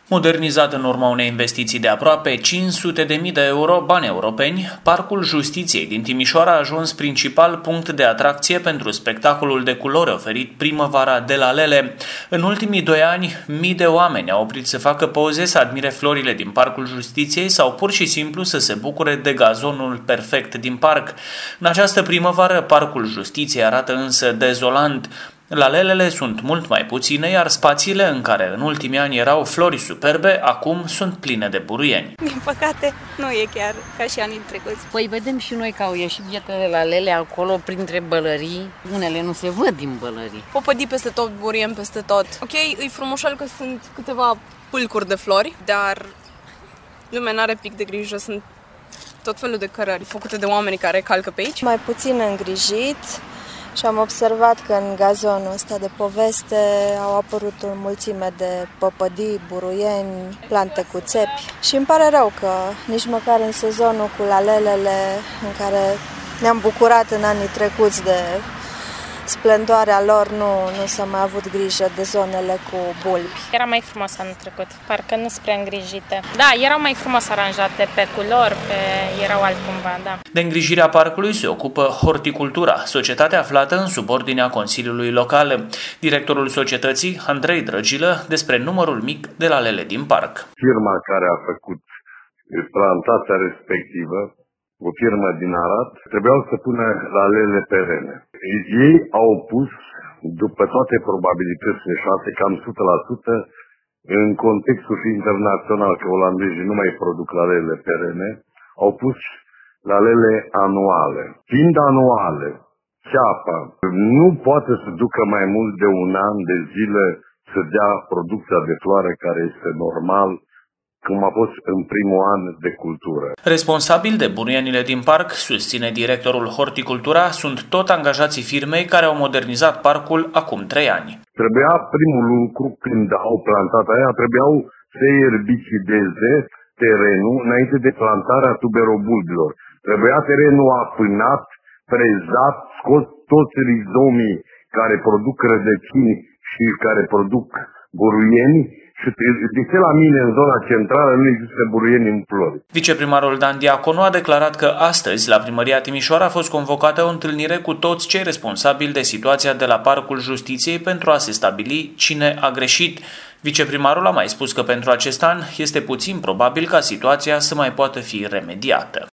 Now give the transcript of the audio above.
Modernizat în urma unei investiții de aproape 500.000 de euro, bani europeni, Parcul Justiției din Timișoara a ajuns principal punct de atracție pentru spectacolul de culori oferit primăvara de la Lele. În ultimii 2 ani, mii de oameni au oprit să facă poze, să admire florile din Parcul Justiției sau pur și simplu să se bucure de gazonul perfect din parc. În această primăvară, Parcul Justiției arată însă dezolant. Lalelele sunt mult mai puține, iar spațiile în care în ultimii ani erau flori superbe, acum sunt pline de buruieni. Din păcate, nu e chiar ca și anii trecuți. Păi vedem și noi că au ieșit bietele lalele acolo printre bălării. Unele nu se văd din bălării. Popădii peste tot, buruieni peste tot. Ok, e frumușel că sunt câteva pâlcuri de flori, dar lumea n-are pic de grijă, sunt tot felul de cărări făcute de oamenii care calcă pe aici. Mai puțin îngrijit. Și am observat că în gazonul ăsta de poveste au apărut o mulțime de păpădii, buruieni, plante cu țepi. Și îmi pare rău că nici măcar în sezonul cu lalelele, în care ne-am bucurat în anii trecuți de splendoarea lor, nu s-a mai avut grijă de zonele cu bulbi. Era mai frumos anul trecut, parcă nu spre îngrijite. Da, erau mai frumos aranjate pe culori, erau altcumva, da. De îngrijirea parcului se ocupă Horticultura, societate aflată în subordinea Consiliului Local. Directorul societății, Andrei Drăgilă, despre numărul mic de lalele din parc. Firma care a făcut plantația respectivă, o firmă din Arad, trebuiau să pună lalele perene. Ei au pus, după toate probabilitățile 6, cam 100%, în contextul internațional, că olandezii nu mai produc lalele perene, au pus lalele anuale. Fiind anuale, ceapa nu poate să ducă mai mult de 1 an de zile să dea producția de floare care este normal, cum a fost în primul an de cultură. Responsabil de buruienile din parc, susține directorul Horticultura, sunt tot angajații firmei care au modernizat parcul acum 3 ani. Trebuia primul lucru, când au plantat aia, trebuiau să erbicideze terenul înainte de plantarea tuberobulbilor. Trebuia terenul apânat, frezat, scos toți rizomii care produc rădăcini și care produc buruieni. Și de la mine, în zona centrală, nu există buruieni în flori. Viceprimarul Dan Diaconu a declarat că astăzi, la Primăria Timișoara, a fost convocată o întâlnire cu toți cei responsabili de situația de la Parcul Justiției pentru a se stabili cine a greșit. Viceprimarul a mai spus că pentru acest an este puțin probabil ca situația să mai poată fi remediată.